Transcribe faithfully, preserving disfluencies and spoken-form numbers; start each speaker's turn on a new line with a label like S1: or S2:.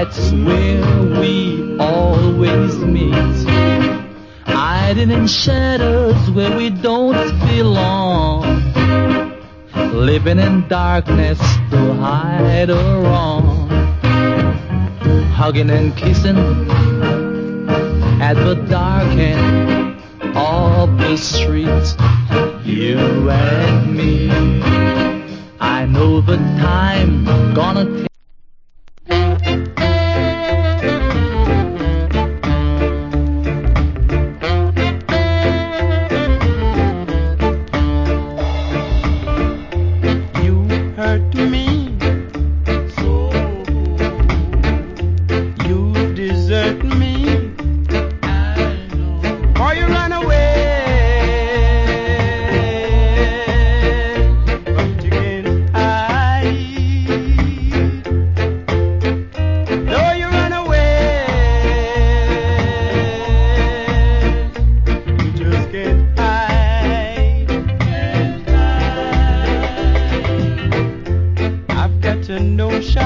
S1: That's where we always meet. Hiding in shadows where we don't belong. Living in darkness to hide a wrong. Hugging and kissing at the dark end of the street. You and me. I know the time gonna take